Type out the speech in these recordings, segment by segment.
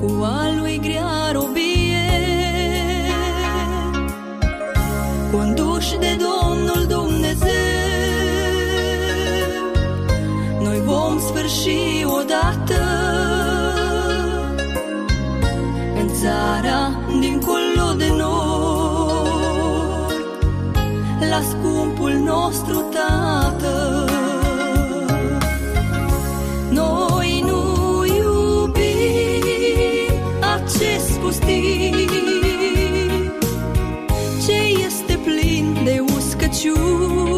cu a lui grea robie, conduși de Domnul Dumnezeu, noi vom sfârși odată în țara dincolo de nori, la scumpul nostru Tată. Noi nu iubim acest pustiu ce este plin de uscăciuni,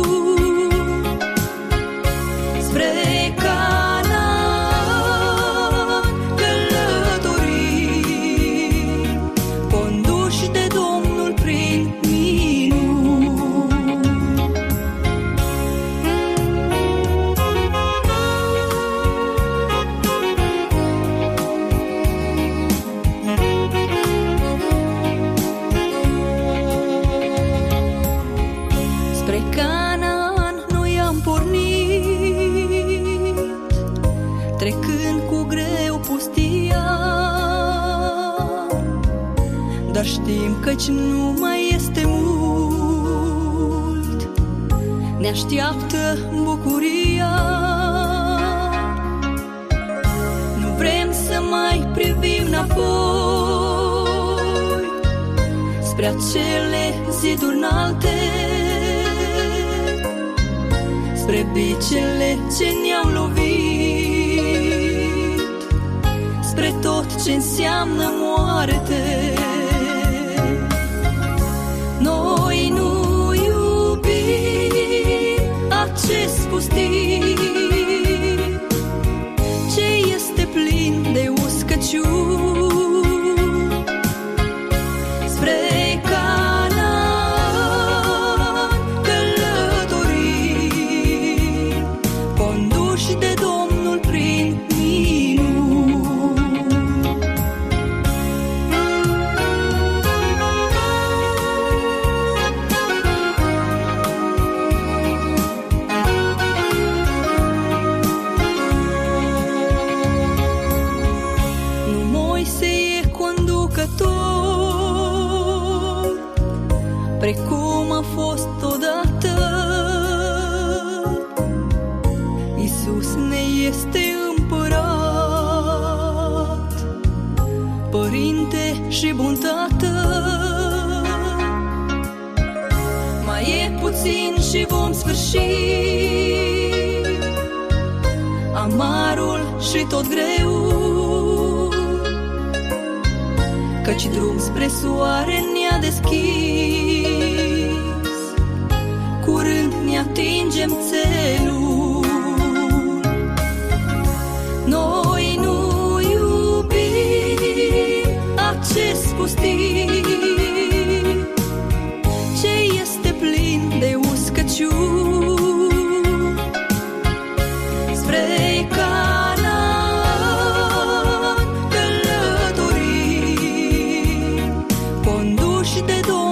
spre Canaan călătorim, conduși de Domnul prin minuni. Spre Canaan noi am pornit, trecând cu greu pustia, dar știm căci nu mai este mult, ne așteaptă bucuria. Nu vrem să mai privim înapoi spre acele ziduri înalte, spre bicele ce ne-au lovit, spre tot ce înseamnă moarte. Noi nu iubim acest pustiu ce este plin de uscăciuni, spre Canaan călătorim, conduși de Domnul prin minuni. Nu Moise e conducător, precum a fost odată, Iisus ne este împărat, părinte și bun tată. Mai e puțin și vom sfârși amarul și tot greu, căci drum spre soare ne-a deschis, curând ne atingem țelul. Noi nu iubim acest pustiu ce este plin de uscăciuni, spre Canaan călătorim, conduși de Domnul